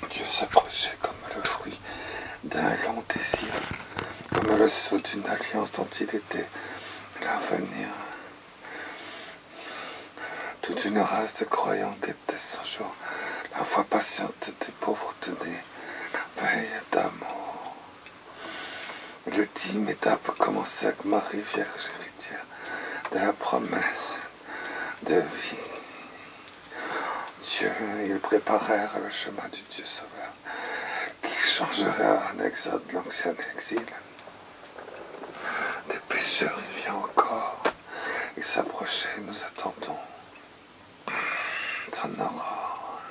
Dieu s'approchait comme le fruit d'un long désir, comme le sceau d'une alliance dont il était l'avenir. Toute une race de croyants guettait son jour, la foi patiente des pauvres tenait la veille d'amour. L'ultime étape commençait avec Marie, Vierge héritière de la promesse de vie. Dieu, ils préparèrent le chemin du Dieu sauveur, qui changerait en exode l'ancien exil. Des pécheurs, il vient encore, il s'approchait, nous attendons. Ton aurore.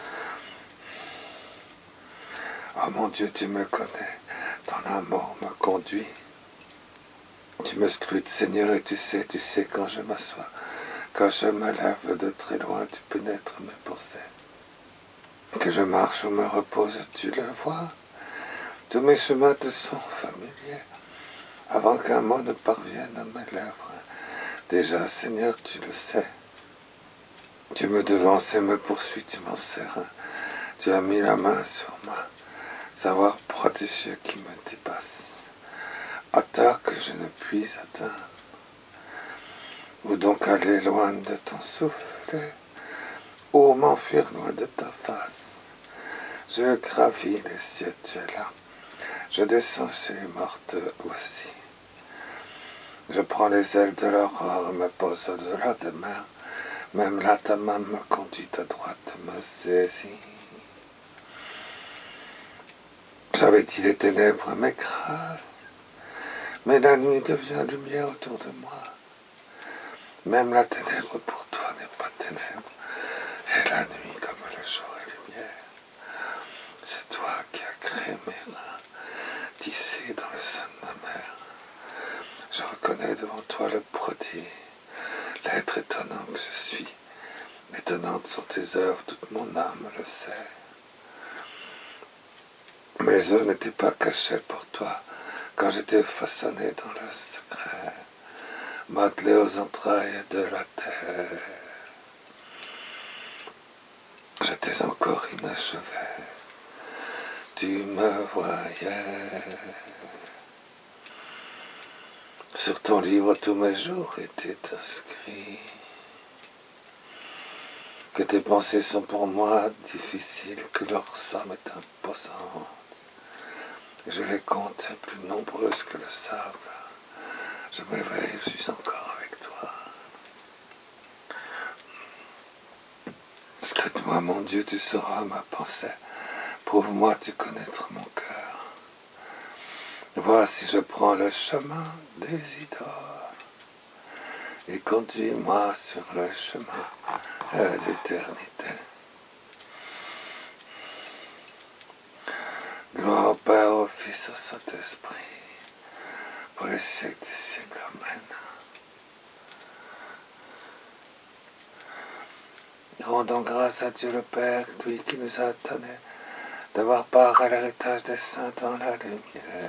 Oh mon Dieu, tu me connais, ton amour me conduit. Tu me scrutes, Seigneur, et tu sais quand je m'assois. Quand je me lève de très loin, tu pénètres mes pensées. Que je marche ou me repose, tu le vois. Tous mes chemins te sont familiers. Avant qu'un mot ne parvienne à mes lèvres, déjà, Seigneur, tu le sais. Tu me devances et me poursuis, tu m'en serres. Tu as mis la main sur moi, savoir prodigieux qui me dépasse. Hauteur que je ne puis atteindre. Où donc aller loin de ton souffle? Où m'enfuir loin de ta face? Je gravis les cieux, tu es là. Je descends chez les mortes aussi. Je prends les ailes de l'aurore, me pose au-delà des mers. Même là, ta main me conduit à droite, me saisit. J'avais dit les ténèbres m'écrasent, mais la nuit devient lumière autour de moi. Même la ténèbre pour toi n'est pas ténèbre, et la nuit comme le jour est lumière. C'est toi qui as créé mes reins, tissés dans le sein de ma mère. Je reconnais devant toi le prodige, l'être étonnant que je suis. Étonnantes sont tes œuvres, toute mon âme le sait. Mes œuvres n'étaient pas cachées pour toi, quand j'étais façonné dans le secret, modelé aux entrailles de la terre. J'étais encore inachevé, tu me voyais. Sur ton livre tous mes jours étaient inscrits. Que tes pensées sont pour moi difficiles, que leur somme est imposante. Je les compte plus nombreuses que le sable. Je m'éveille, je suis encore avec toi. Scrute-moi, mon Dieu, tu sauras ma pensée. Prouve-moi, tu connaîtras mon cœur. Vois si je prends le chemin des idoles. Et conduis-moi sur le chemin d'éternité. Gloire au Père, au Fils, au Saint-Esprit, pour les siècles des siècles. Amen. Rendons grâce à Dieu le Père, lui qui nous a donné d'avoir part à l'héritage des saints dans la lumière.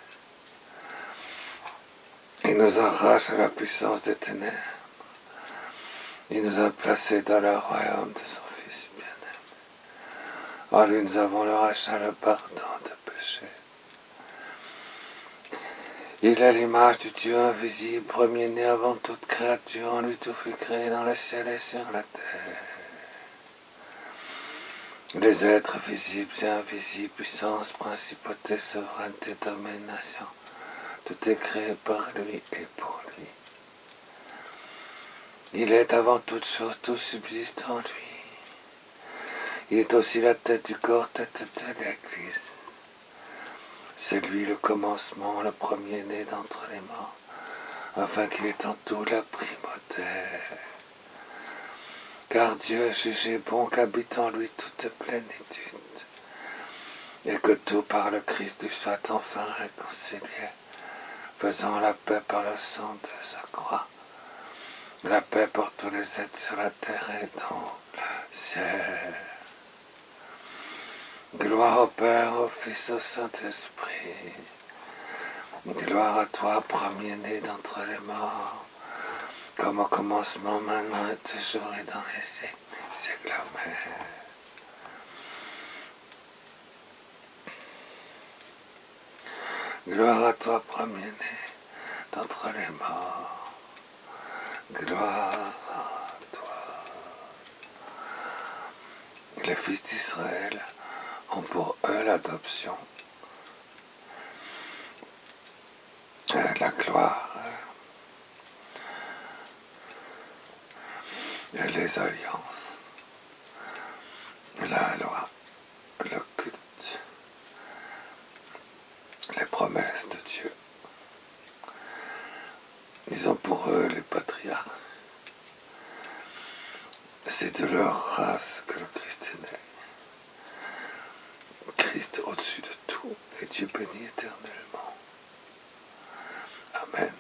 Il nous arrache à la puissance des ténèbres. Il nous a placés dans le royaume de son Fils bien-aimé. En lui nous avons le rachat, le pardon de péché. Il est l'image du Dieu invisible, premier-né avant toute créature. En lui tout fut créé dans le ciel et sur la terre. Les êtres visibles et invisibles, puissance, principauté, souveraineté, domination, tout est créé par lui et pour lui. Il est avant toute chose, tout subsiste en lui. Il est aussi la tête du corps, tête de l'Église. C'est lui le commencement, le premier-né d'entre les morts, afin qu'il ait en tout la primauté. Car Dieu a jugé bon qu'habite en lui toute plénitude, et que tout par le Christ lui soit enfin réconcilié, faisant la paix par le sang de sa croix, la paix pour tous les êtres sur la terre et dans le ciel. Gloire au Père, au Fils, au Saint-Esprit. Gloire à toi, premier-né d'entre les morts, comme au commencement, maintenant et toujours et dans les siècles. Amen. Gloire à toi, premier-né d'entre les morts. Gloire à toi. Les fils d'Israël ont pour eux l'adoption, la gloire et les alliances, la loi, le culte, les promesses de Dieu. Ils ont pour eux les patriarches. C'est de leur race que le Christ est né. Christ au-dessus de tout, et Dieu béni éternellement. Amen.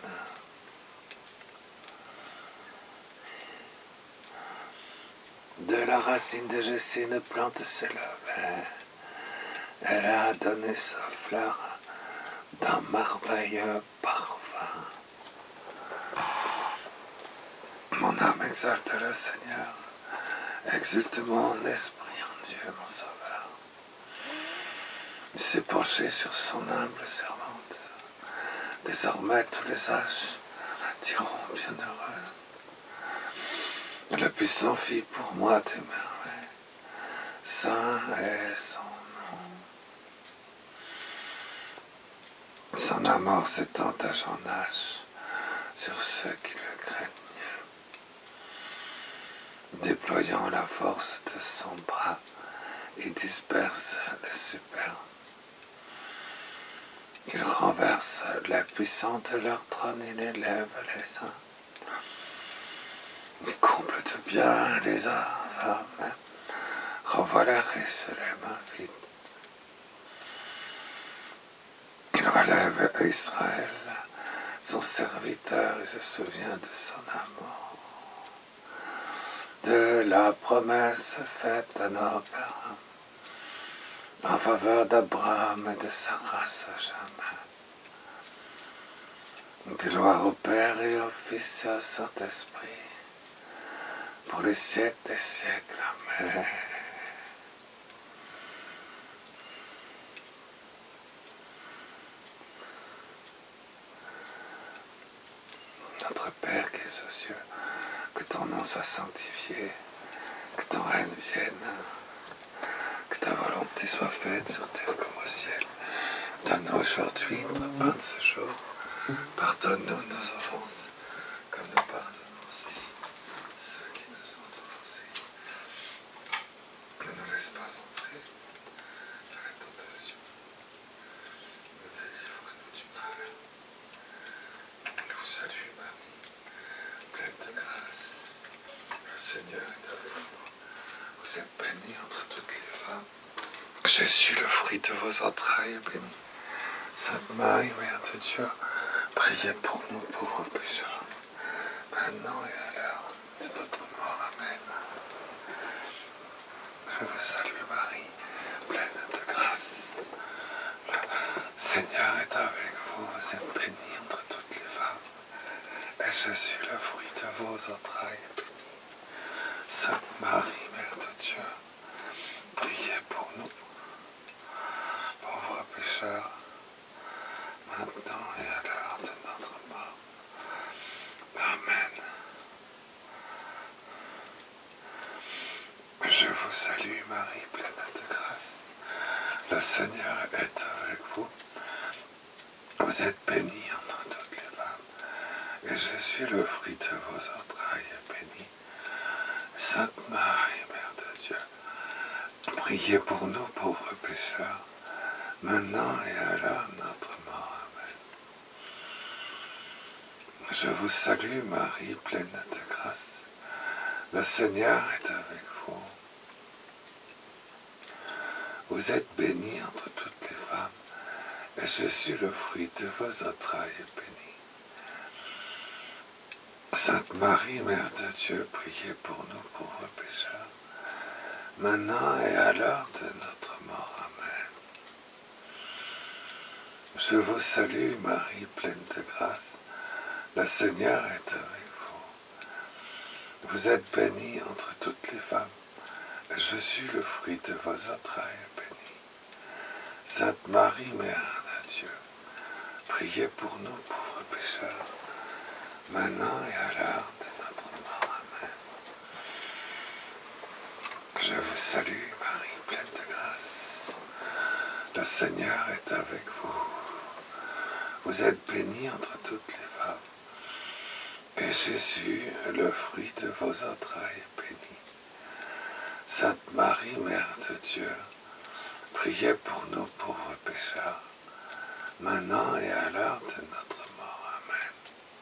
De la racine de Jessé, une plante s'élevait. Elle a donné sa fleur d'un merveilleux parfum. Mon âme exalte le Seigneur. Exulte mon esprit en Dieu, mon sauveur. Il s'est penché sur son humble servante. Désormais, tous les âges diront bienheureuse. Le puissant fit pour moi des merveilles. Saint est son nom. Son amour s'étend d'âge en âge sur ceux qui le craignent. Déployant la force de son bras, il disperse les superbes. Il renverse les puissants de leur trône, il élève les saints. Il comble de bien les affamés, renvoie les riches les mains vides. Il relève Israël, son serviteur, et se souvient de son amour, de la promesse faite à nos pères, en faveur d'Abraham et de sa race à jamais. Gloire au Père et au Fils et au Saint-Esprit, pour les siècles des siècles. Amen. Notre Père qui es aux cieux, que ton nom soit sanctifié, que ton règne vienne, que ta volonté soit faite sur terre comme au ciel. Donne-nous aujourd'hui notre pain de ce jour. Pardonne-nous nos offenses, comme nous pardonnons aussi ceux qui nous ont offensés. Ne nous laisse pas entrer dans la tentation, mais délivre-nous du mal. Je vous salue, Marie, pleine de grâce. Le Seigneur est avec vous. Vous êtes bénie entre toutes les femmes. Jésus, le fruit de vos entrailles, est béni. Sainte Marie, Mère de Dieu, priez pour nous pauvres pécheurs, maintenant et à l'heure de notre mort. Amen. Je vous salue, Marie, pleine de grâce. Le Seigneur est avec vous. Vous êtes bénie entre toutes les femmes, et Jésus, le fruit de vos entrailles, est béni. Sainte Marie, Mère de Dieu, priez pour nous, pauvres pécheurs, maintenant et à l'heure de notre mort. Amen. Je vous salue, Marie, pleine de grâce. Le Seigneur est avec vous. Vous êtes bénie entre toutes les femmes, et Jésus, le fruit de vos entrailles, est béni. Sainte Marie, Mère de Dieu, priez pour nous pauvres pécheurs, maintenant et à l'heure de notre mort. Amen. Je vous salue, Marie, pleine de grâce. Le Seigneur est avec vous. Vous êtes bénie entre toutes les femmes, et Jésus, le fruit de vos entrailles, est béni. Sainte Marie, Mère de Dieu, priez pour nous pauvres pécheurs, maintenant et à l'heure de notre mort. Amen. Je vous salue, Marie, pleine de grâce. Le Seigneur est avec vous. Vous êtes bénie entre toutes les femmes, et Jésus, le fruit de vos entrailles, est béni. Sainte Marie, Mère de Dieu, Priez pour nous, pauvres pécheurs, maintenant et à l'heure de notre mort. Amen. Je vous salue, Marie, pleine de grâce. Le Seigneur est avec vous. Vous êtes bénie entre toutes les femmes. Et Jésus, le fruit de vos entrailles, est béni. Sainte Marie, Mère de Dieu, priez pour nous pauvres pécheurs, maintenant et à l'heure de notre mort. Amen.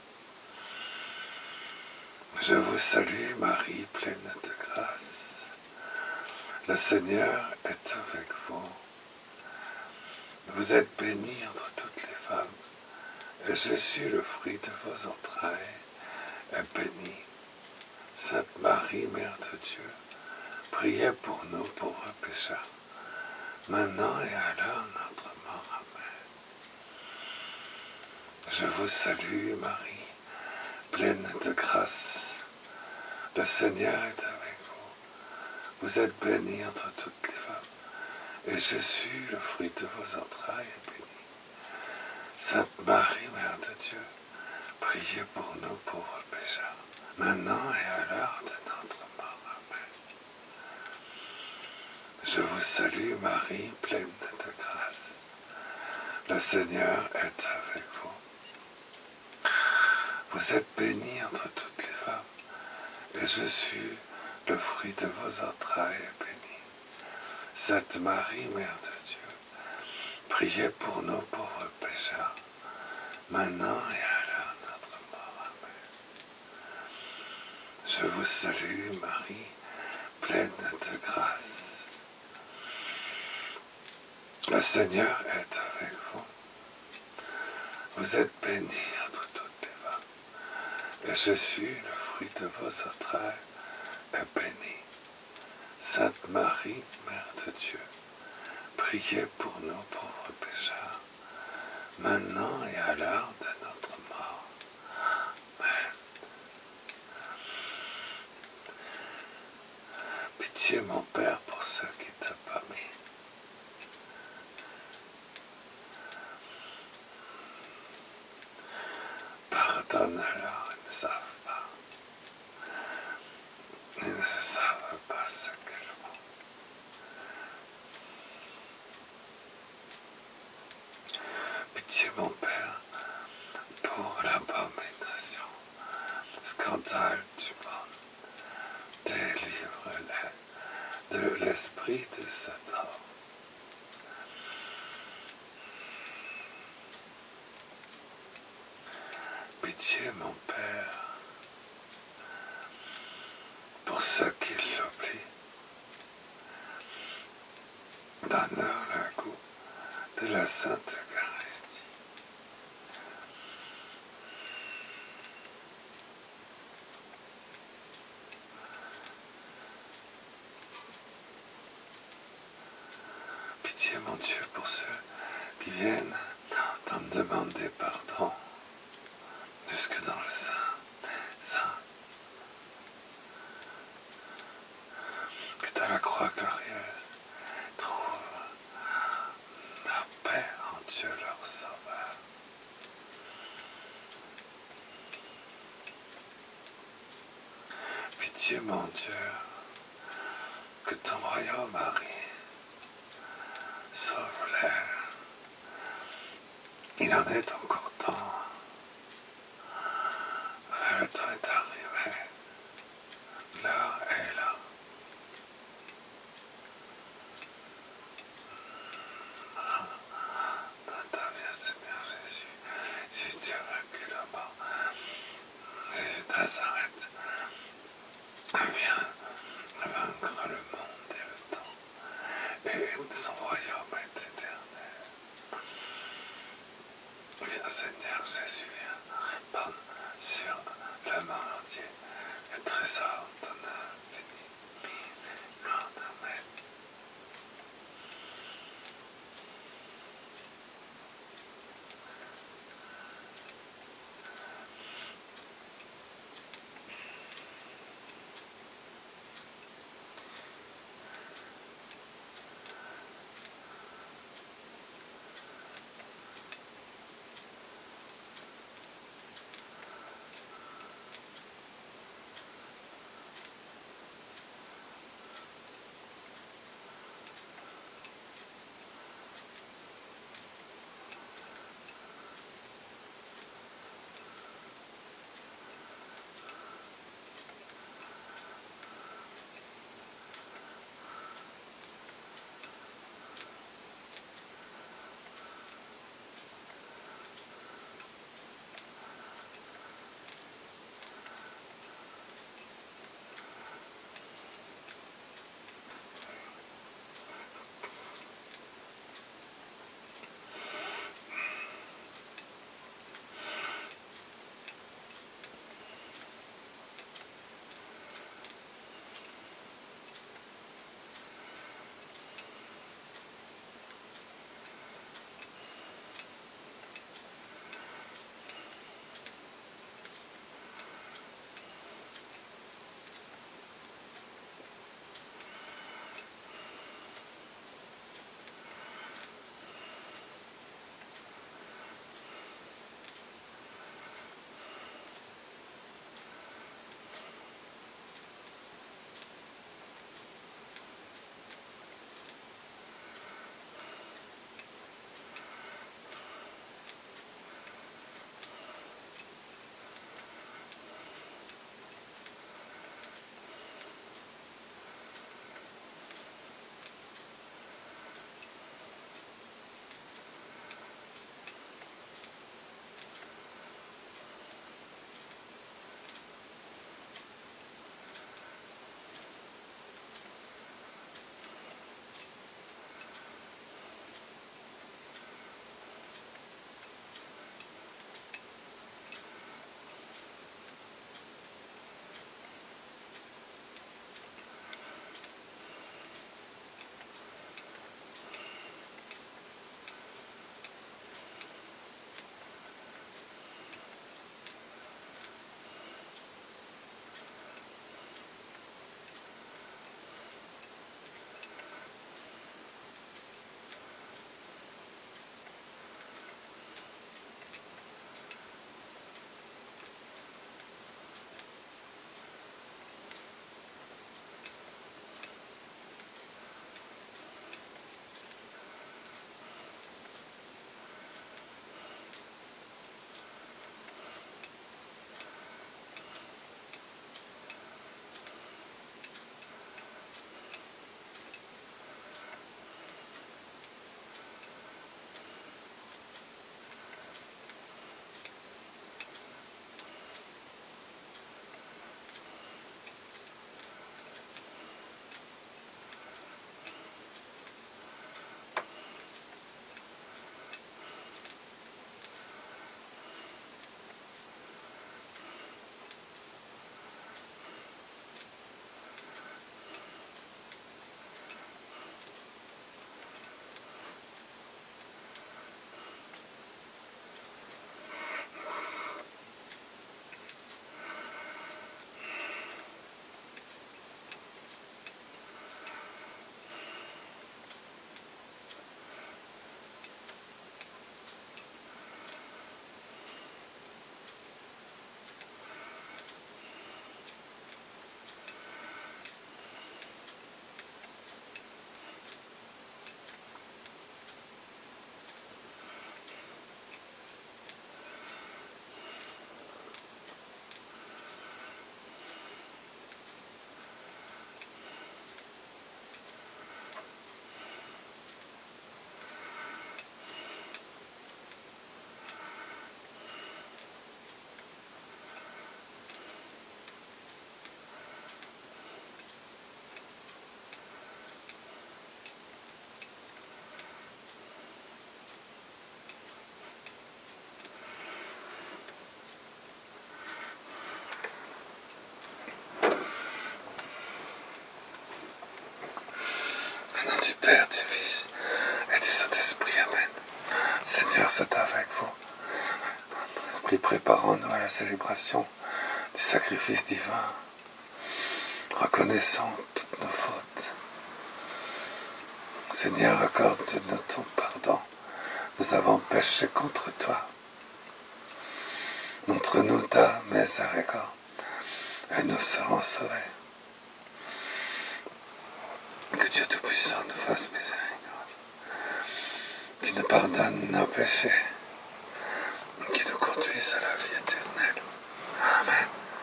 Je vous salue, Marie, pleine de grâce. Le Seigneur est avec vous. Vous êtes bénie entre toutes les femmes, et Jésus, le fruit de vos entrailles, est béni. Sainte Marie, Mère de Dieu, priez pour nous pauvres pécheurs, maintenant et à l'heure de notre mort. Amen. Je vous salue, Marie, pleine de grâce. Le Seigneur est avec vous. Vous êtes bénie entre toutes les femmes, et Jésus, le fruit de vos entrailles, est béni. Sainte Marie, Mère de Dieu, priez pour nous pauvres pécheurs, maintenant et à l'heure de notre mort. Amen. Je vous salue, Marie, pleine de grâce. Le Seigneur est avec vous. Vous êtes bénie entre toutes les femmes, et Jésus, le fruit de vos entrailles, est béni. Sainte Marie, Mère de Dieu, priez pour nous pauvres pécheurs, maintenant et à l'heure de notre mort. Amen. Je vous salue, Marie, pleine de grâce. Le Seigneur est avec vous. Vous êtes bénie entre toutes les femmes, et Jésus, le fruit de vos entrailles, est béni. Sainte Marie, Mère de Dieu, priez pour nous pauvres pécheurs, maintenant et à l'heure de notre mort. Amen. Pitié, mon Père, pour ceux qui t'ont pas mis. Pardonne-leur, ils ne savent pas. Ils ne savent pas ce qu'ils font. Pitié, mon Père, pour l'abomination, scandale du monde. Délivre-les de l'esprit de Satan. Pitié, mon Père, pour ceux qui l'oublient. Donne-leur le goût de la Sainte Eucharistie. Pitié, mon Dieu, pour ceux qui viennent t'en demander pardon jusque dans le sein, que dans la croix glorieuse trouve la paix en Dieu leur Sauveur. Pitié, mon Dieu, que ton royaume arrive. Sauve-les. Il en est encore temps. Le temps est arrivé. L'heure est là. Dans ta vie, Seigneur Jésus, si tu as vaincu la mort, Jésus de Nazareth, viens vaincre le monde et le temps, et son royaume est éternel. Viens, Seigneur Jésus, viens répandre sur le monde entier le trésor de ton infini. Amen. Père, du Fils et du Saint-Esprit. Amen. Seigneur, c'est avec vous. Esprit, préparons-nous à la célébration du sacrifice divin, reconnaissant toutes nos fautes. Seigneur, accorde-nous ton pardon. Nous avons péché contre toi. Montre-nous ta miséricorde et nous serons sauvés. Que Dieu Tout-Puissant nous fasse miséricorde, qui nous pardonne nos péchés, qui nous conduise à la vie éternelle. Amen.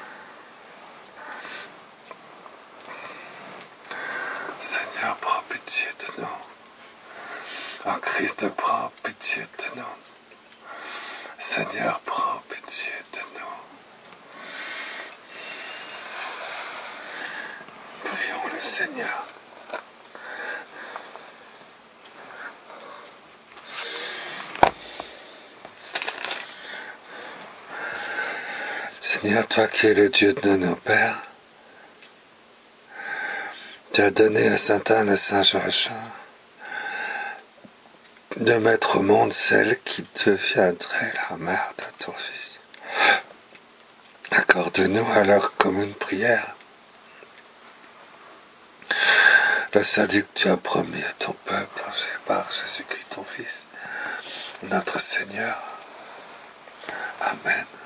Seigneur, prends pitié de nous. En Christ, prends pitié de nous. Seigneur, prends pitié de nous. Prions le Seigneur. Seigneur, toi qui es le Dieu de nos pères, tu as donné à saint Anne et saint Joachim de mettre au monde celle qui deviendrait la mère de ton Fils. Accorde-nous alors comme une prière le salut que tu as promis à ton peuple par Jésus-Christ ton Fils, notre Seigneur. Amen.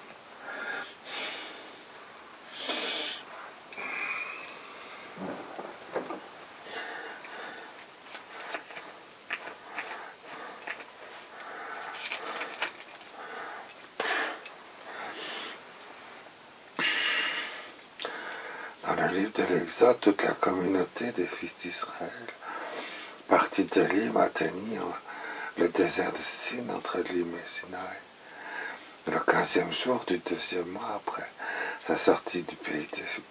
Dans le livre de l'Exode, toute la communauté des fils d'Israël partit d'Élim atteignit le désert de Sin entre Élim et Sinaï. Le 15e jour du 2e mois après sa sortie du pays d'Égypte.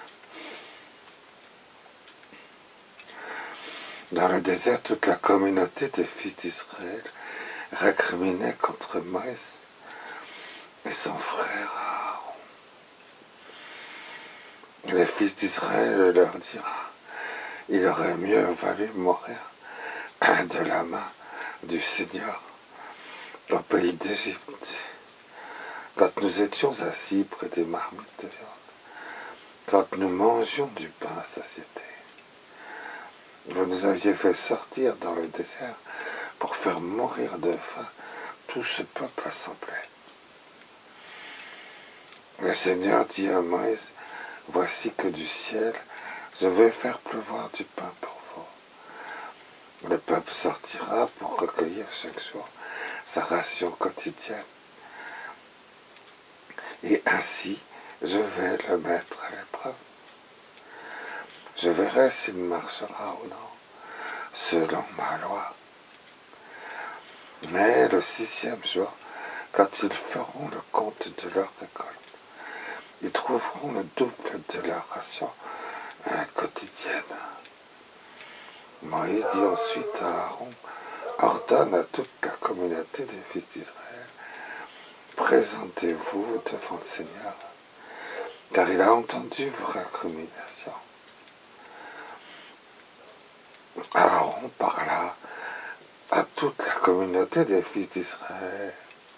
Dans le désert, toute la communauté des fils d'Israël récriminait contre Moïse et son frère Aaron. Les fils d'Israël leur dirent, il aurait mieux valu mourir de la main du Seigneur au pays d'Égypte, quand nous étions assis près des marmites de viande, quand nous mangions du pain à satiété. Vous nous aviez fait sortir dans le désert pour faire mourir de faim tout ce peuple assemblé. Le Seigneur dit à Moïse, voici que du ciel, je vais faire pleuvoir du pain pour vous. Le peuple sortira pour recueillir chaque jour sa ration quotidienne. Et ainsi, je vais le mettre à l'épreuve. Je verrai s'il marchera ou non, selon ma loi. Mais le 6e jour, quand ils feront le compte de leur récolte, ils trouveront le double de leur ration quotidienne. Moïse dit ensuite à Aaron, ordonne à toute la communauté des fils d'Israël, présentez-vous devant le Seigneur, car il a entendu vos récriminations. Aaron parla à toute la communauté des fils d'Israël.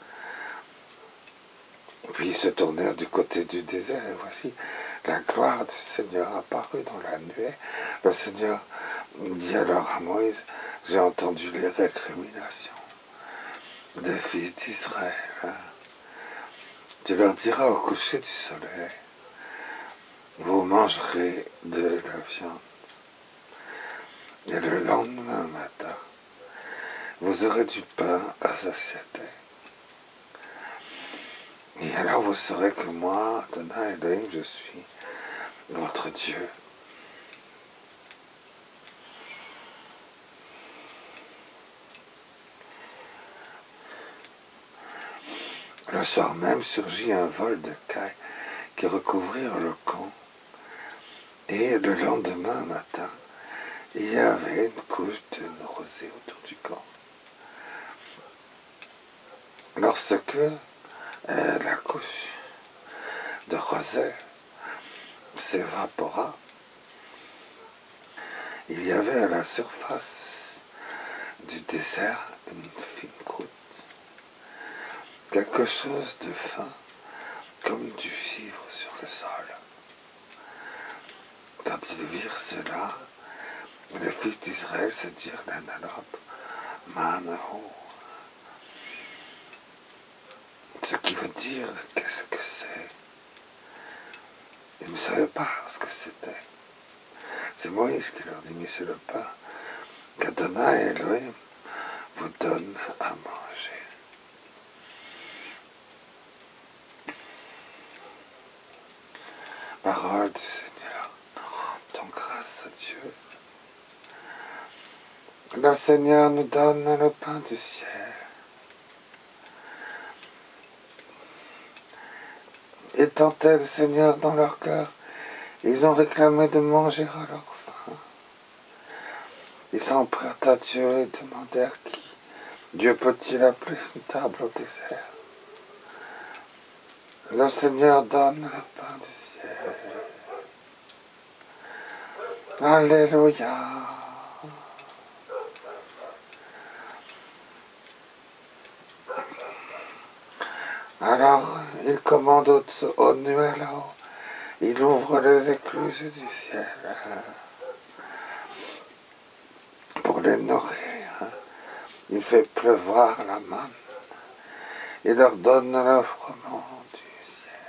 Puis ils se tournèrent du côté du désert, et voici, la gloire du Seigneur apparut dans la nuée. Le Seigneur dit alors à Moïse, j'ai entendu les récriminations des fils d'Israël. Tu leur diras au coucher du soleil, vous mangerez de la viande. Et le lendemain matin, vous aurez du pain à satiété. Et alors vous saurez que moi, Adonai Elohim, je suis votre Dieu. Le soir même surgit un vol de cailles qui recouvrirent le camp. Et le lendemain matin, il y avait une couche de rosée autour du camp. Lorsque la couche de rosée s'évapora, Il y avait à la surface du désert une fine croûte, quelque chose de fin, comme du givre sur le sol. Quand ils virent cela, les fils d'Israël se dirent l'un à l'autre, Manaho, ce qui veut dire qu'est-ce que c'est. Ils ne savaient pas ce que c'était. C'est Moïse qui leur dit, mais c'est le pain qu'Adonai Elohim vous donne à manger. Parole du Seigneur, rendons grâce à Dieu. Le Seigneur nous donne le pain du ciel. Étant le Seigneur dans leur cœur, ils ont réclamé de manger à leur faim. Ils s'en prirent à Dieu et demandèrent qui Dieu peut-il appeler une table au désert. Le Seigneur donne le pain du ciel. Alléluia. Alors, il commande aux nuées là-haut. Il ouvre les écluses du ciel pour les nourrir. Il fait pleuvoir la manne. Il leur donne le froment du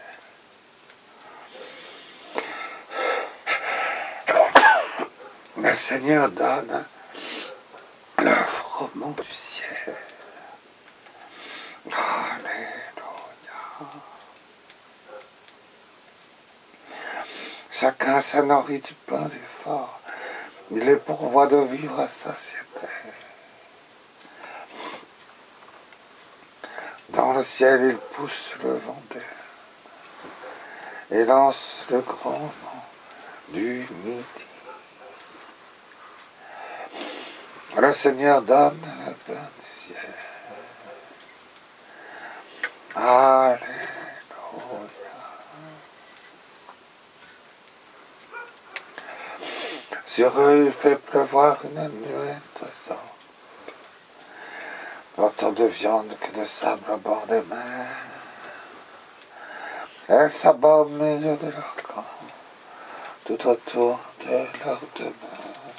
ciel. Le Seigneur donne le froment du ciel. Alléluia. Chacun se nourrit du pain du fort. Il est pourvoit de vivre à satiété. Dans le ciel, il pousse le vent d'air et lance le grand vent du midi. Le Seigneur donne le pain du ciel. Alléluia. Sur eux, il fait pleuvoir une nuée de sang. Autant de viande que de sable à bord des mers. Elle s'abat au milieu de leur camp, tout autour de leur demeure.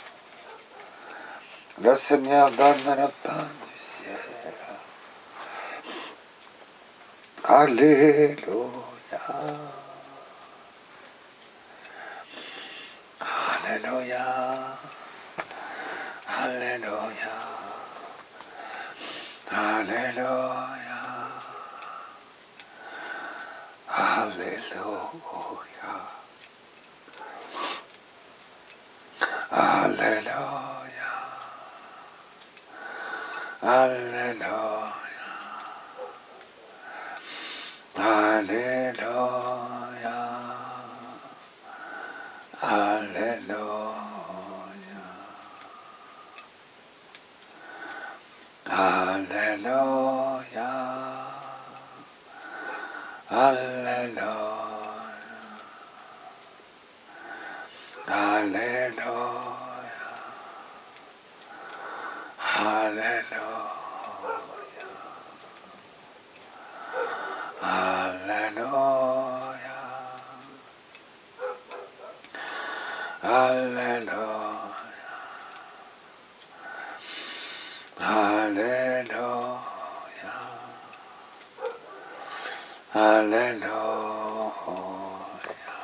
Le Seigneur donne le pain du ciel. Alléluia. Alléluia. Alléluia. Alléluia. Alléluia. Alléluia. Alléluia. Alléluia. Alléluia. Alléluia. Alléluia. Alléluia. Alléluia. Alléluia. Alléluia. Alléluia.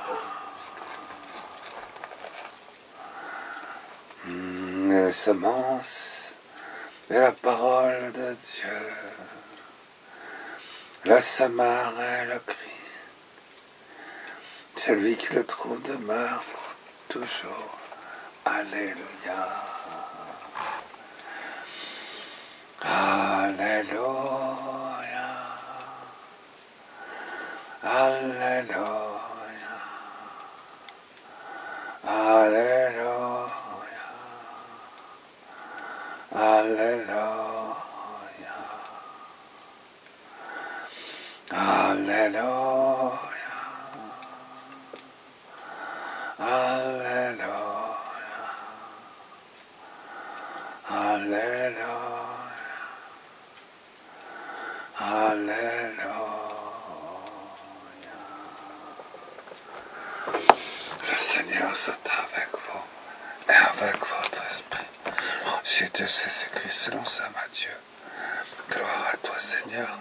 Les semences de la parole de Dieu. Le semeur et le cri. Celui qui le trouve demeure pour toujours. Alléluia. Alléluia. Alléluia. Alléluia. Alléluia. Alléluia. Alléluia. Alléluia. Alléluia. Le Seigneur soit avec vous et avec votre esprit. Jésus de Jésus-Christ, selon Saint Matthieu. Gloire à toi, Seigneur.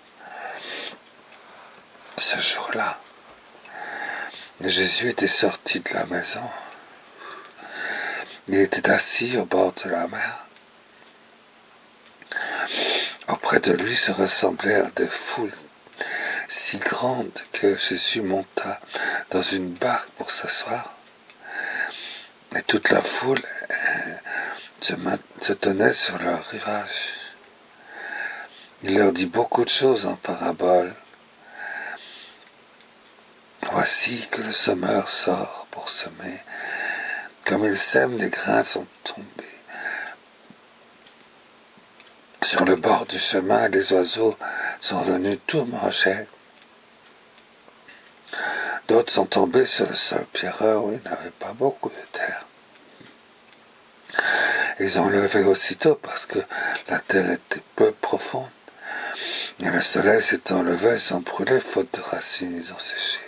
Ce jour-là, Jésus était sorti de la maison. Il était assis au bord de la mer. Auprès de lui se rassemblèrent des foules si grandes que Jésus monta dans une barque pour s'asseoir. Et toute la foule se tenait sur leur rivage. Il leur dit beaucoup de choses en parabole. Voici que le semeur sort pour semer. Comme il sème, les grains sont tombés sur le bord du chemin, les oiseaux sont venus tout manger. D'autres sont tombés sur le sol pierreux où il n'avait pas beaucoup de terre. Ils ont levé aussitôt parce que la terre était peu profonde. Et le soleil s'étant levé, ils sont brûlés, faute de racines, ils ont séché.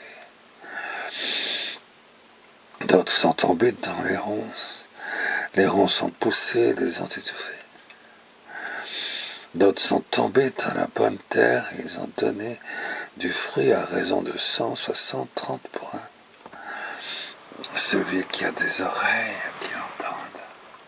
D'autres sont tombés dans les ronces. Les ronces sont poussées et les ont étouffés. D'autres sont tombés dans la bonne terre et ils ont donné du fruit à raison de 100, 60, 30 pour un. Celui qui a des oreilles, qui entende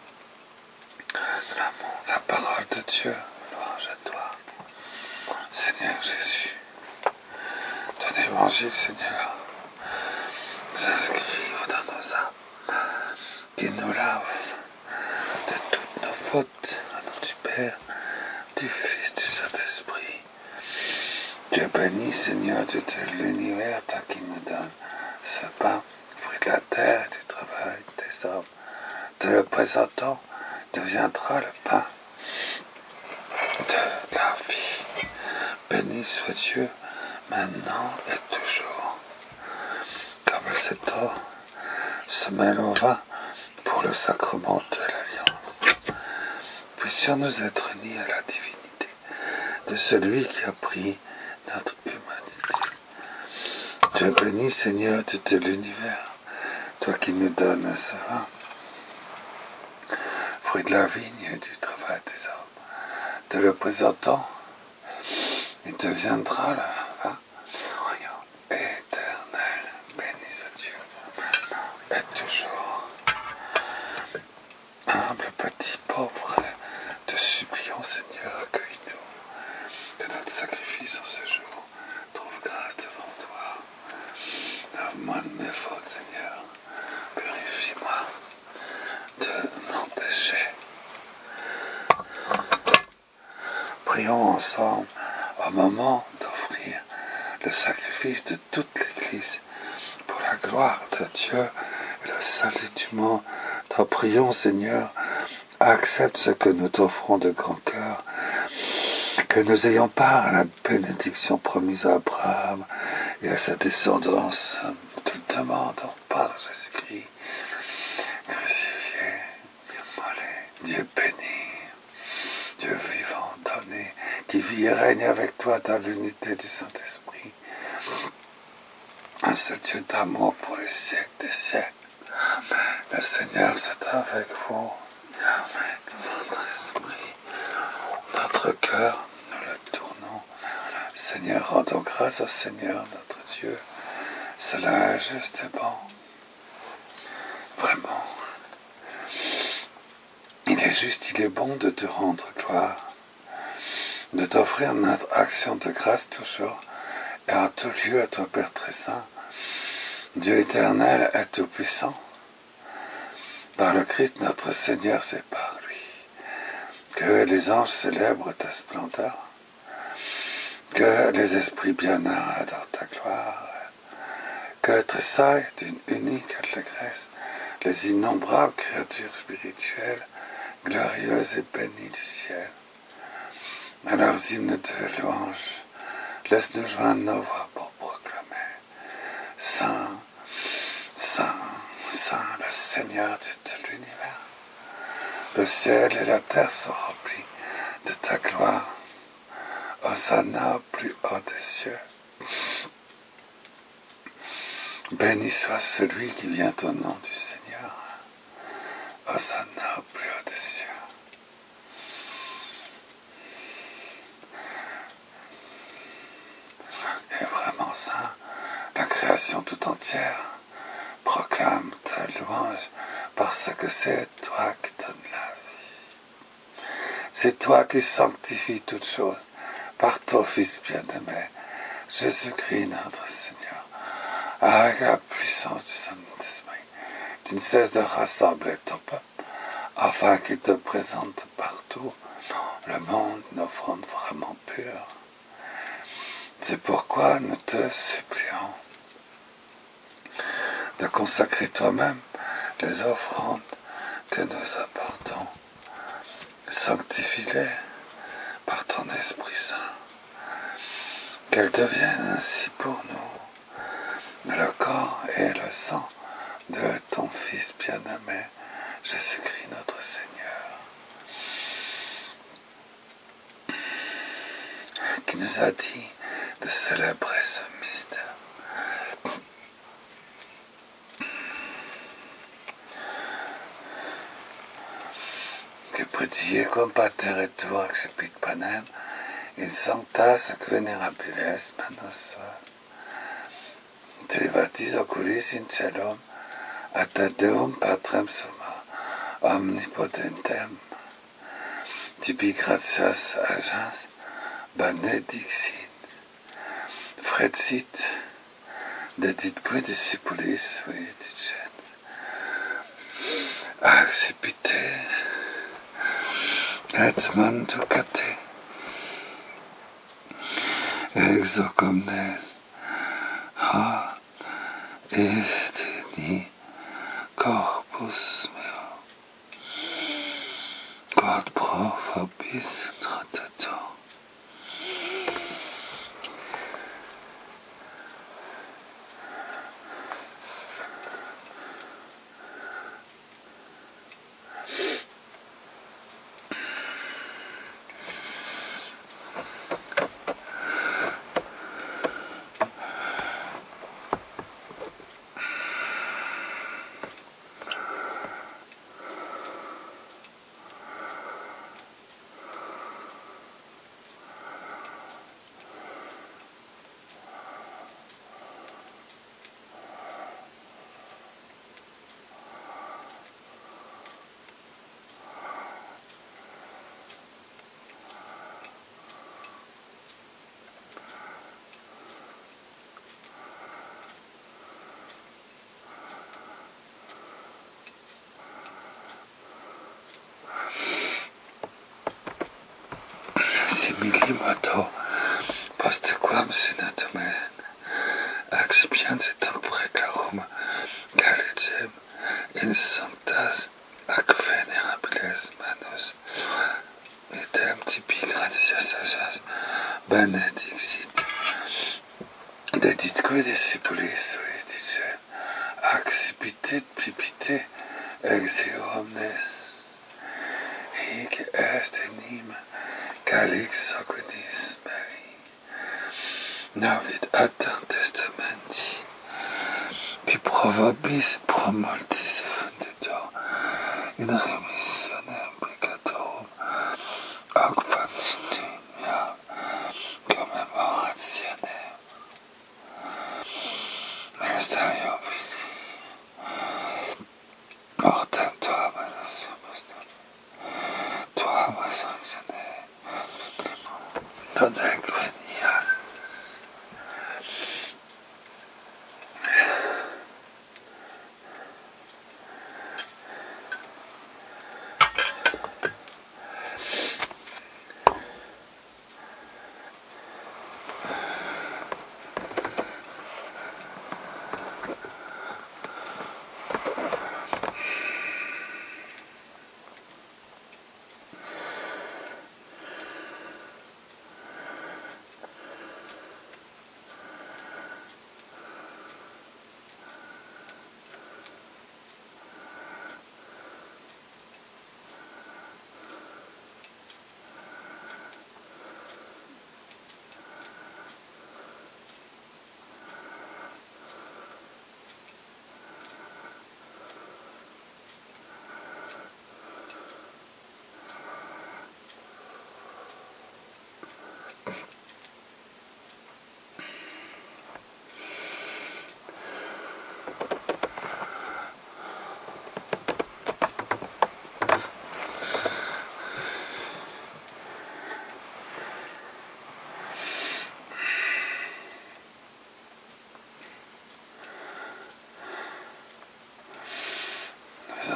la parole de Dieu, louange à toi, Seigneur Jésus. Ton évangile, Seigneur, s'inscrive dans nos âmes, qui nous lave de toutes nos fautes, au nom du Père, du Fils, du Saint-Esprit. Dieu béni, Seigneur, Dieu de l'univers, toi qui nous donnes ce pain, fruit de la terre et du travail des hommes. Te le présentant, deviendra le pain de la vie. Béni soit Dieu, maintenant et toujours. Comme cet or se mêle au vin pour le sacrement de l'alliance. Puissions-nous être unis à la divinité de celui qui a pris notre humanité. Dieu béni, Seigneur, Dieu de l'univers, toi qui nous donnes ce vin, fruit de la vigne et du travail des hommes. Te le présentant, il deviendra le vin royaume éternel. Béni soit Dieu, maintenant et toujours. Humble petit pauvre, te supplions, Seigneur, accueille-nous. Que notre sacrifice en ce jour trouve grâce devant toi. Lave-moi de mes fautes, Seigneur. Purifie-moi de mon péché. Prions ensemble au moment d'offrir le sacrifice de toute l'Église pour la gloire de Dieu et le salut du monde. T'en prions, Seigneur, accepte ce que nous t'offrons de grand cœur, que nous ayons part à la bénédiction promise à Abraham et à sa descendance. Nous te le demandons par Jésus-Christ, crucifié, immolé, Dieu béni, Dieu vivant, donné, qui vit et règne avec toi dans l'unité du Saint-Esprit. Un seul Dieu d'amour pour les siècles des siècles. Le Seigneur, c'est avec vous. Avec votre esprit, notre cœur, nous le tournons. Seigneur, rendons grâce au Seigneur, notre Dieu. Cela est juste et bon. Vraiment. Il est juste, il est bon de te rendre gloire, de t'offrir notre action de grâce toujours, et en tout lieu à toi, Père très saint, Dieu éternel et tout-puissant. Par le Christ notre Seigneur, c'est par lui que les anges célèbrent ta splendeur, que les esprits bien-aimés adorent ta gloire, que tressaillent d'une unique allégresse les innombrables créatures spirituelles, glorieuses et bénies du ciel. À leurs hymnes de louange, laisse-nous joindre nos voix pour proclamer Saint, Saint, Saint, le Seigneur de l'univers. Le ciel et la terre sont remplis de ta gloire. Hosanna au plus haut des cieux. Béni soit celui qui vient au nom du Seigneur. Hosanna au plus haut des cieux. Et vraiment ça, la création tout entière proclame ta louange parce que c'est toi qui donnes la vie. C'est toi qui sanctifies toutes choses par ton Fils bien-aimé, Jésus-Christ notre Seigneur. Avec la puissance du Saint-Esprit, tu ne cesses de rassembler ton peuple afin qu'il te présente partout le monde une offrande vraiment pure. C'est pourquoi nous te supplions de consacrer toi-même les offrandes que nous apportons. Sanctifie-les par ton Esprit Saint, qu'elles deviennent ainsi pour nous le corps et le sang de ton Fils bien-aimé, Jésus-Christ notre Seigneur, qui nous a dit de célébrer ce mystère. Que predicum pater et tu accipit panem, in sanctas ac venerabiles manos derivatis oculis in celum, ad Deum Patrem Summa, omnipotentem, tibi gratias agens, benedixit, frecit, deditque discipulis dicens, accipite, et manducate, ex hoc omnes, ha, estini, corpus meo, quod pro vobis tratator. Similimodo postquam senatum accipiens et preclarum calicem in sanctas ac venerabiles manos idem tibi gratias agens benedixit deditque discipulis dicem accipite pipite ex eo omnes hic est enim calix sanguinis mei navit ad testamenti qui pro vobis pro mortis funditur in remissionem peccatorum hoc pancitum meam commemorationem est eo vidi mortem tuam tuam resurrectione non ec venias.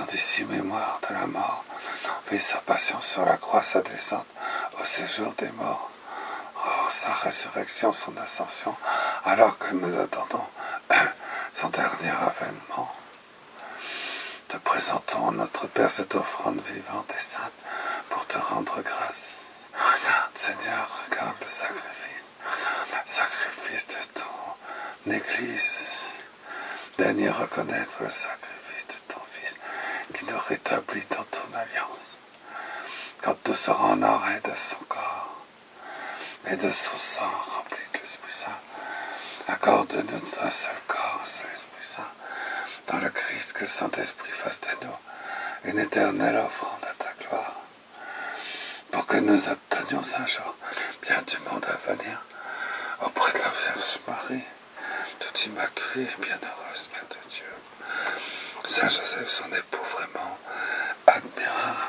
d'ici mémoire de la mort, vit sa passion sur la croix, sa descente au séjour des morts, sa résurrection, son ascension, alors que nous attendons son dernier avènement. Te présentons, notre Père, cette offrande vivante et sainte pour te rendre grâce. Regarde, Seigneur, regarde le sacrifice de ton Église. Daigne reconnaître le sacrifice de ton Fils qui nous rétablit dans ton alliance. Quand nous serons en arrêt de son corps et de son sang rempli de l'Esprit Saint, accorde-nous un seul corps, un seul Esprit Saint, dans le Christ, que le Saint-Esprit fasse de nous une éternelle offrande à ta gloire, pour que nous obtenions un jour bien du monde à venir, auprès de la Vierge Marie, toute immaculée et bienheureuse Mère de Dieu. Saint Joseph, son époux vraiment admirable.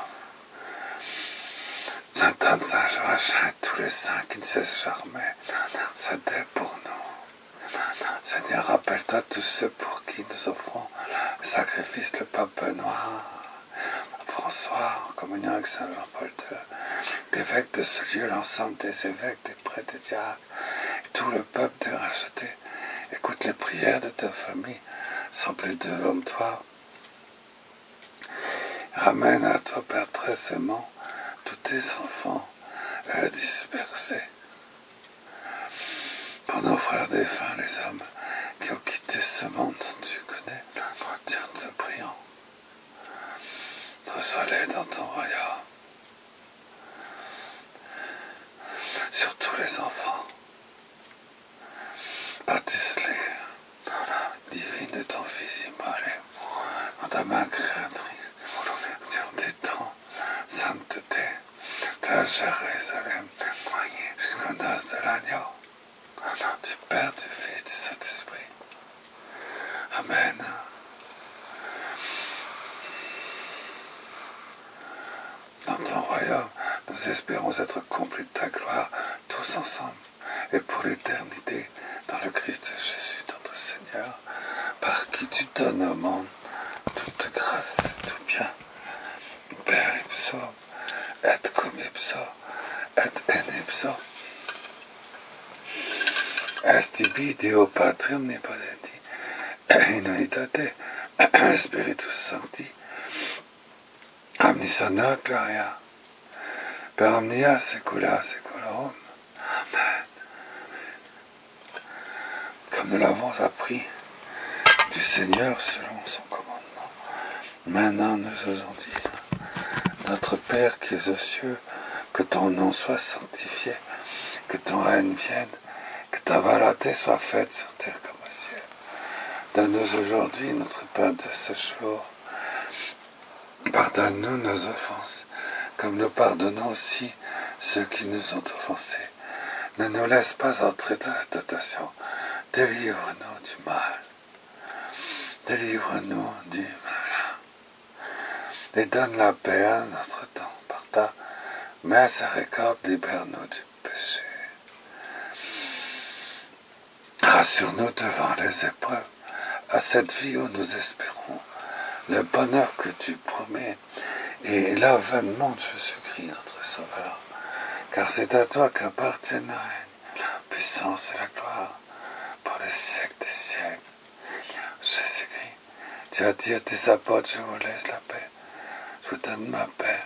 Sainte Anne, Saint Joachim, tous les saints qui ne cessent jamais s'aider pour nous. Seigneur, rappelle-toi tous ceux pour qui nous offrons le sacrifice, le pape Benoît, François, en communion avec Saint Jean-Paul II, l'évêque de ce lieu, l'ensemble des évêques, des prêtres, des diacres, et tout le peuple des rachetés. Écoute les prières de ta famille, semblée devant toi. Ramène à toi, Père très aimant, tous tes enfants dispersés. Pour nos frères défunts, les hommes qui ont quitté ce monde dont tu connais la droiture, te prions. Reçois-les dans ton royaume. Sur tous les enfants, baptise-les dans la divine de ton Fils immolé, dans ta main créatrice, sur des temps, sainteté, de la Jérusalem, jusqu'aux noces de l'agneau, du Père, du Fils, du Saint-Esprit. Amen. Dans ton royaume, nous espérons être compris de ta gloire, tous ensemble, et pour l'éternité, dans le Christ Jésus, notre Seigneur, par qui tu donnes au monde toute grâce et tout bien. Père ipso, et cum ipso, et en ipso, est ibi Deo Patri omnipotenti, in unitate Spiritus Sancti, omniscientia gloria, per omnia saecula saeculorum. Amen. Comme nous l'avons appris du Seigneur selon son commandement, maintenant nous osons dire: Notre Père qui es aux cieux, que ton nom soit sanctifié, que ton règne vienne, que ta volonté soit faite sur terre comme au ciel. Donne-nous aujourd'hui notre pain de ce jour. Pardonne-nous nos offenses, comme nous pardonnons aussi ceux qui nous ont offensés. Ne nous laisse pas entrer dans la tentation. Délivre-nous du mal. Délivre-nous du malin. Et donne la paix à notre temps. Par ta miséricorde, libère-nous du péché. Rassure-nous devant les épreuves, à cette vie où nous espérons le bonheur que tu promets et l'avènement de Jésus-Christ, notre Sauveur. Car c'est à toi qu'appartiennent la règne, la puissance et la gloire pour les siècles des siècles. Jésus-Christ, tu as dit à tes apôtres: je vous laisse la paix, je vous donne ma paix.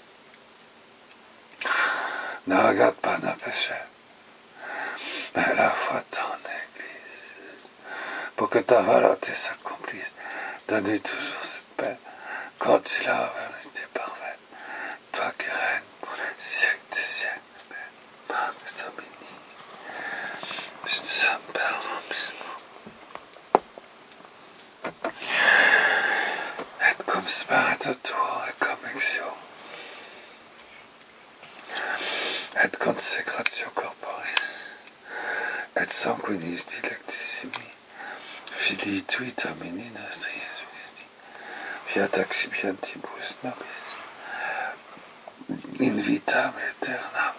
Ne regarde pas nos péchés, mais la foi de ton Église, pour que ta volonté s'accomplisse. Donne-lui toujours cette paix, quand il a la vérité parfaite, toi qui règnes pour les siècles des siècles. Amen. Christ béni. Saint Père remplismo. Et cum spiritu tuo et cum exio. Et consecratio corporis. Et sanguinis dilectissimi. Filii tui Domini nostri Jesu Christi. Fiat accipientibus nobis. In vitam aeternam.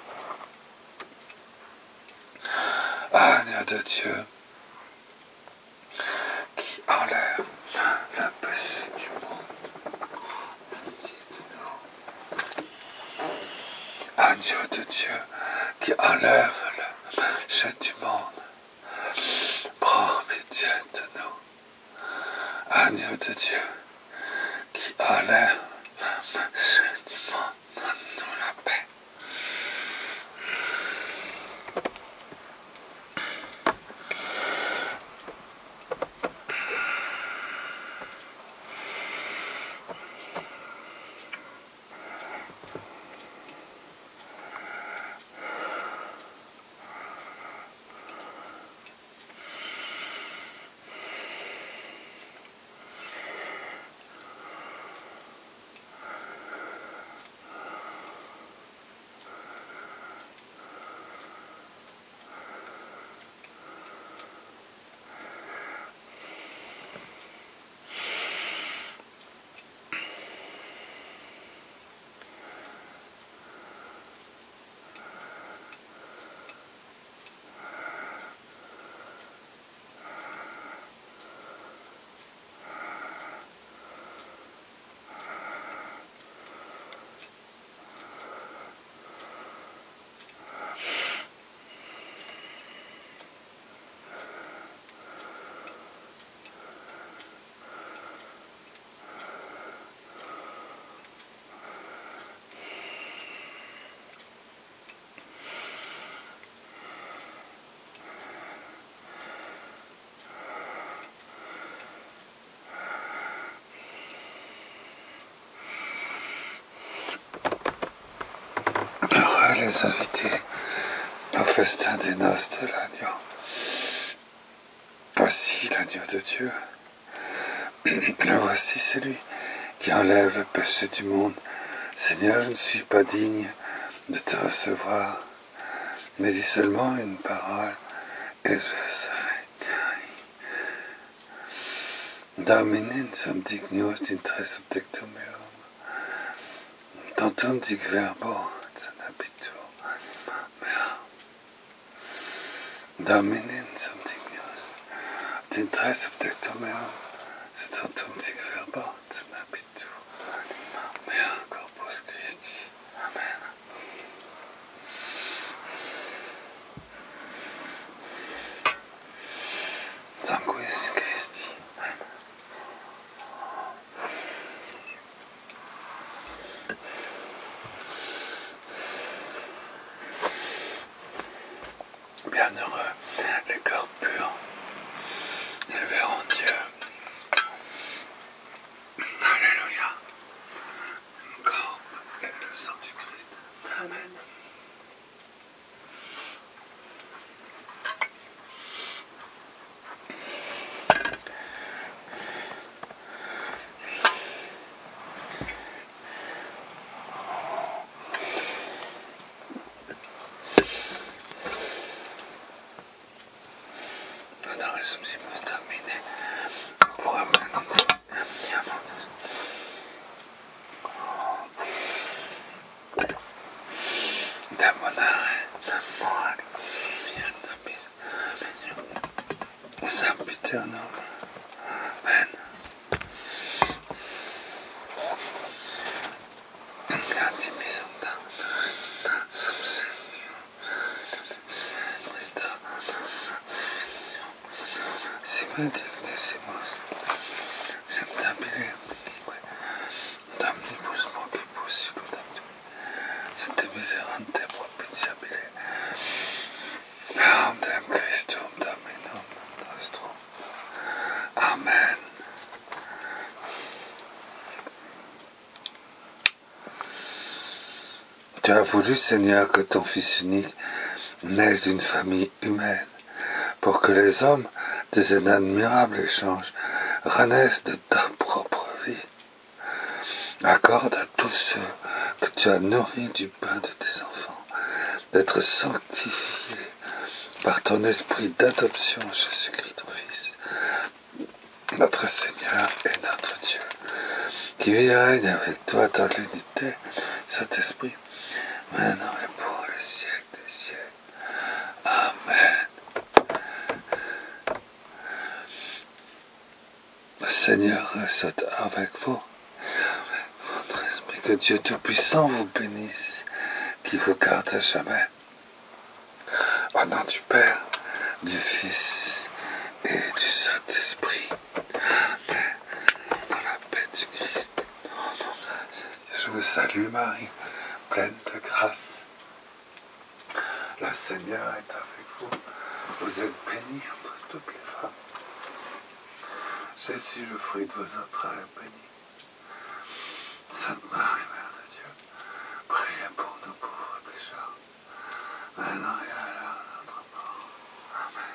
Agneau de Dieu, qui enlève le péché du monde. Agneau de Dieu qui enlève le péché du monde, prends pitié de nous. Agneau de Dieu qui enlève le péché du monde, donne-nous la paix. Heureux les invités au festin des noces de l'agneau. Voici l'agneau de Dieu. Voici celui qui enlève le péché du monde. Seigneur, je ne suis pas digne de te recevoir, mais dis seulement une parole et je serai guéri. Domine sum dignius intre subtectum meum, tantum dic verbo sanabitur anima mea. Domine sum dignius intre subtectum meum, tantum dic verbo sanabitur anima mea corpus Christi. Amen. Sanguis Christi. Bienheureux les cœurs purs, ils verront Dieu. Alléluia. Le corps et le sang du Christ. Amen. Maintenant, resumimus terminé. Pour amener demonare, demorare, viandabis, sempiternum. Amen. Gratimis sancta, sum Segnum, Christa, Sive dignisimus, septabile minique, damnibus moribus secundamque, sete miserante propitiabile, Laudem Christum Dominum nostrum. Amen. Tu as voulu, Seigneur, que ton Fils unique naisse d'une famille humaine, pour que les hommes, des inadmirables échanges, renaissent de ta propre vie. Accorde à tous ceux que tu as nourris du pain de tes enfants, d'être sanctifiés par ton esprit d'adoption, Jésus-Christ, ton Fils, notre Seigneur et notre Dieu, qui vit et règne avec toi dans l'unité, Saint-Esprit, maintenant et pour les siècles des siècles. Amen. Le Seigneur reste avec vous. Votre esprit, que Dieu Tout-Puissant vous bénisse, qui vous garde à jamais. Au nom du Père, du Fils et du Saint-Esprit. Amen. Dans la paix du Christ. Je vous salue Marie, pleine de grâce. Le Seigneur est avec vous. Vous êtes bénie entre toutes les femmes. Jésus, le fruit de vos entrailles, est béni. Sainte Marie, Mère de Dieu, priez pour nous pauvres pécheurs, maintenant et à l'heure de notre mort. Amen.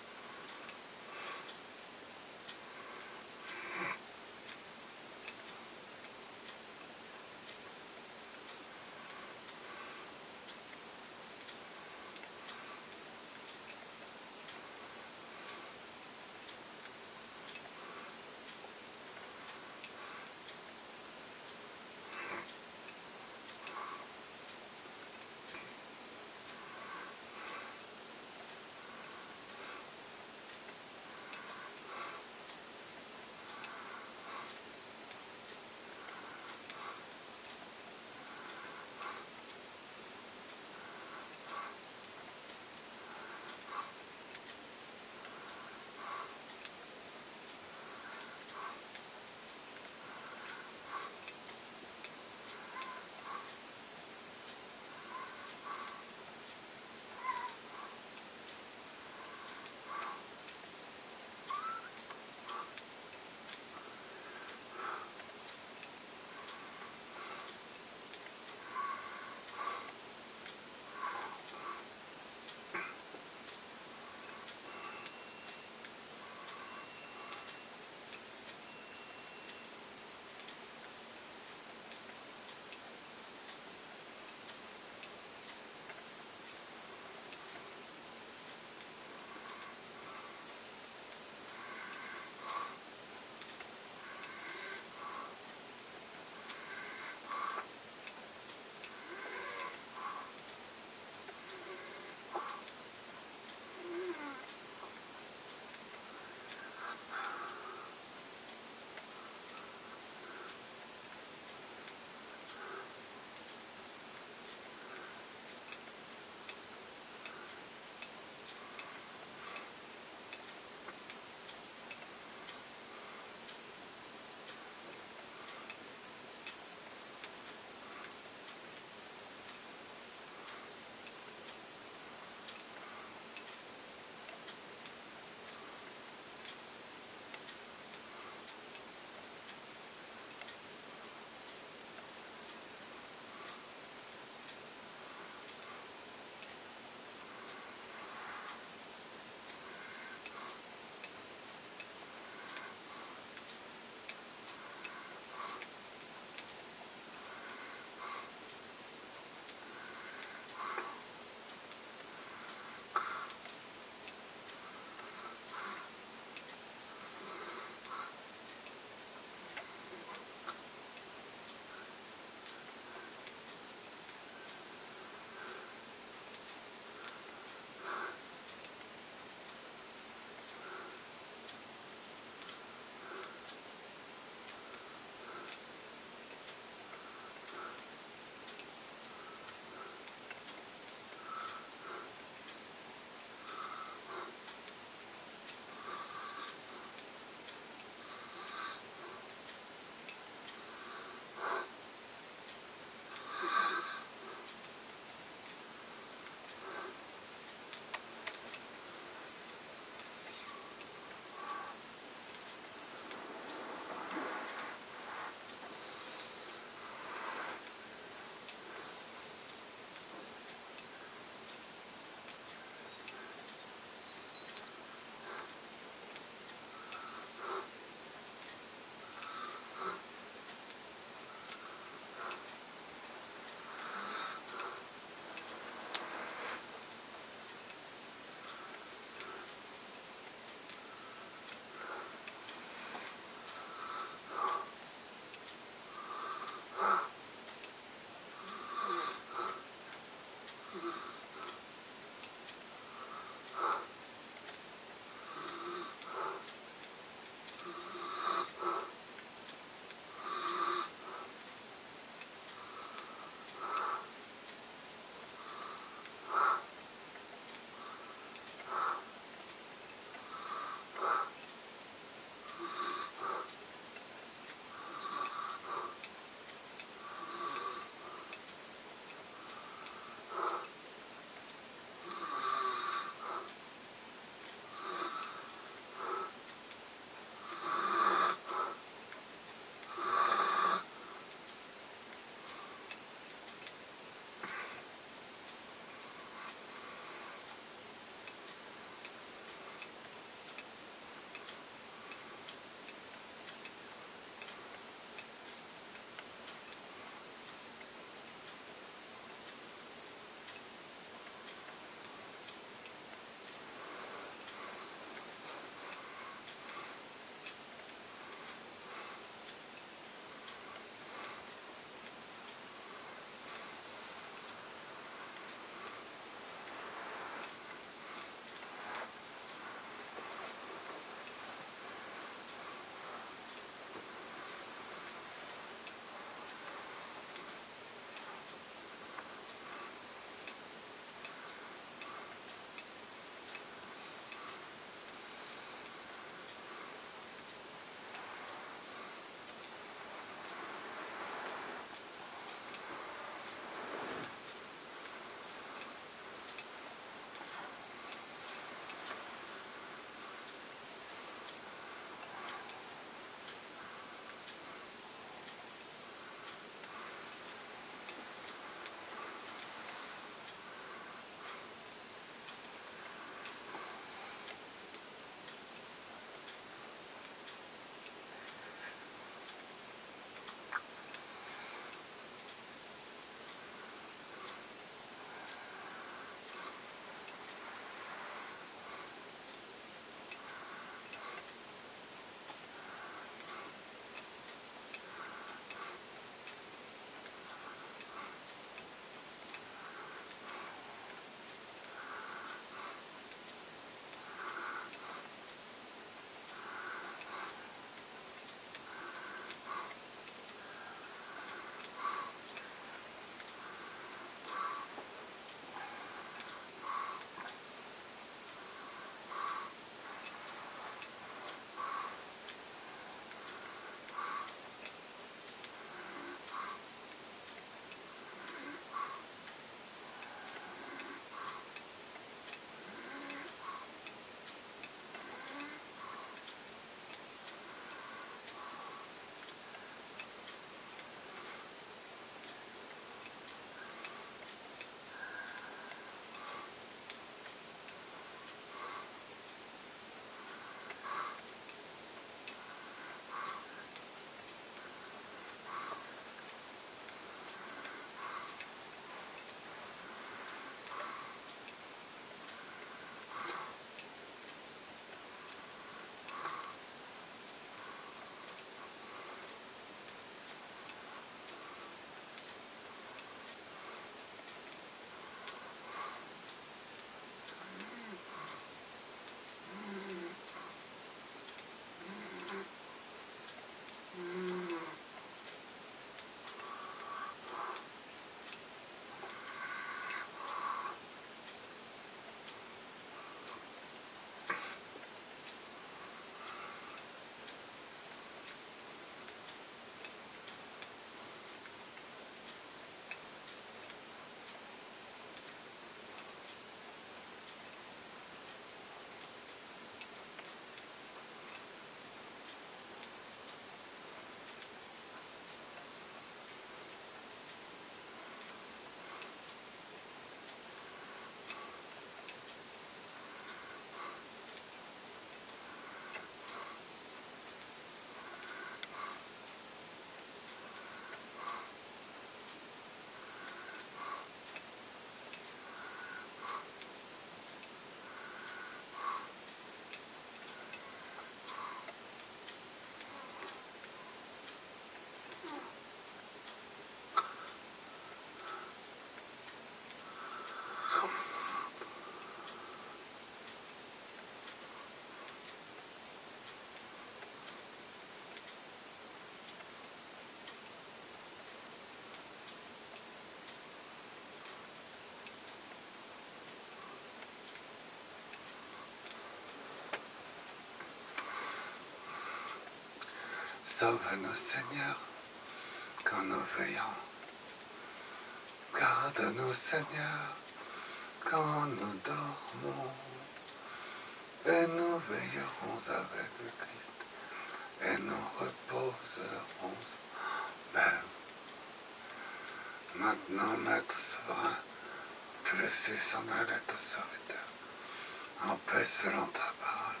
Sauve-nous, Seigneur, quand nous veillons. Garde-nous, Seigneur, quand nous dormons. Et nous veillerons avec le Christ, et nous reposerons même. Maintenant, Maître souverain, que le ciel s'en aille à ton serviteur, en paix selon ta parole.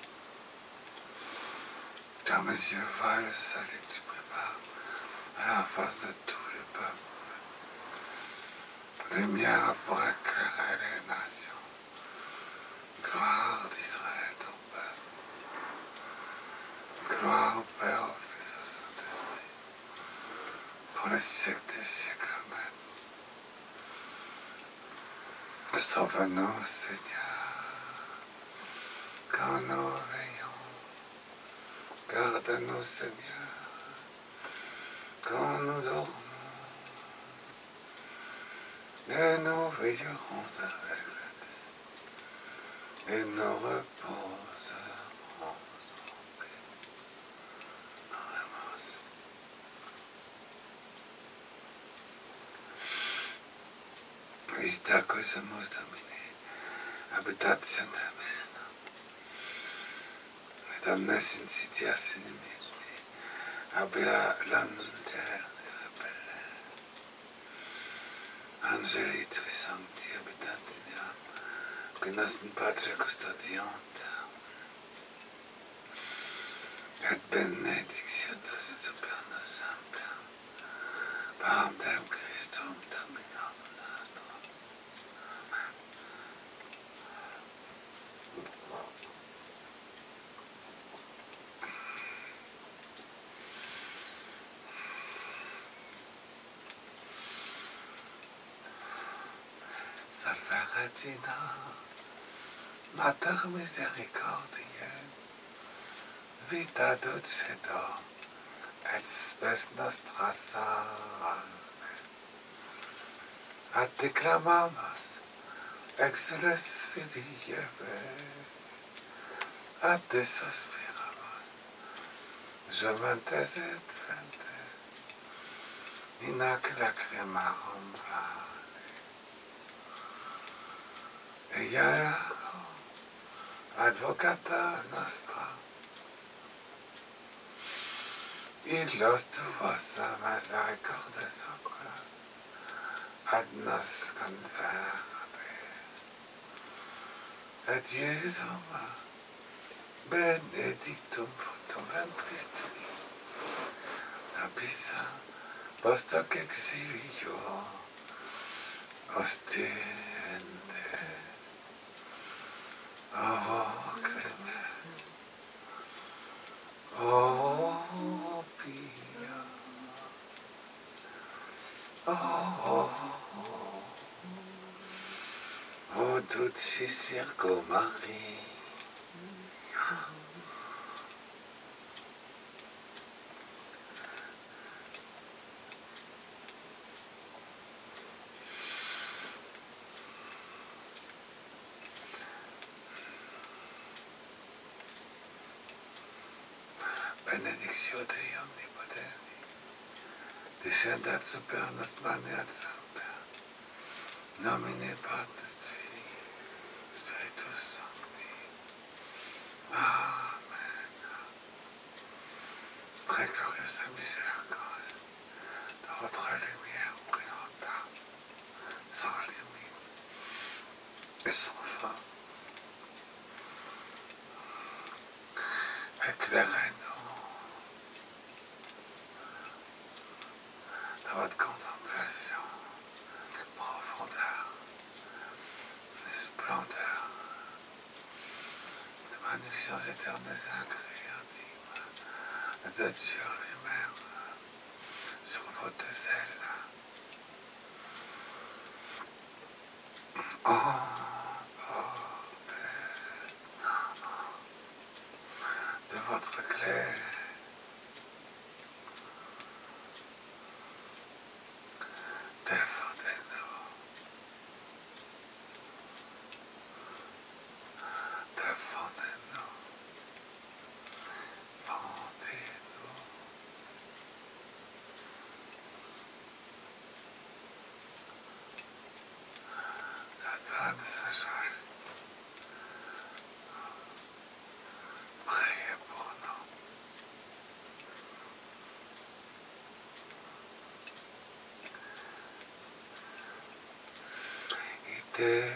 Car mes yeux voient le salut que tu prépares à la face de tous les peuples. Lumière pour éclairer les nations. Gloire d'Israël, ton Père. Gloire au Père, au Fils, au Saint-Esprit, pour les siècles des siècles. Amen. Sauve-nous, Seigneur, quand nous veillons. Garde-nous, Seigneur, quand nous dormons. Et nous veillerons avec lui, et nous reposerons en paix. Vista cosmos Domine, habitationem mea, et omnes insidias inimiti, abia l'angel rebelle. Angeli tui sancti habitanti deam, qui nos in patria custodiant, et benedictiones et super nos semblem, par dem Christum Dominum nostrum. Salve Regina, Mater misericordiae, vita dulcedo, et spes nostra salve. A te clamamos, excelsis Filii Eve, a te suspiramos, gementes et flentes, in ac lacrimarum vale. Ea advocata nostra, illos tuos misericordes oculos, ad nos converte. Et Iesum benedictum fructum ventris tui, nobis post hoc exilio ostende. Oh, clement, oh, pia, oh, dulcis Virgo Maria. Benedictio Dei omnipotenti, descendat super nos mane ad sancta, nomine Patris Filii, Spiritus Sancti. Amen. Très glorieuse miséricorde, de votre lumière brillante, sans limite et sans fin. Éclairez-nous dans votre contemplation, profondeur, de splendeur, de magnificence éternelle et incroyable, de Dieu lui-même, sur votre zèle. Oh, de votre clé, défendez-nous, défendez-nous, vendez-nous. de sa joie. Priez pour nous. Ite,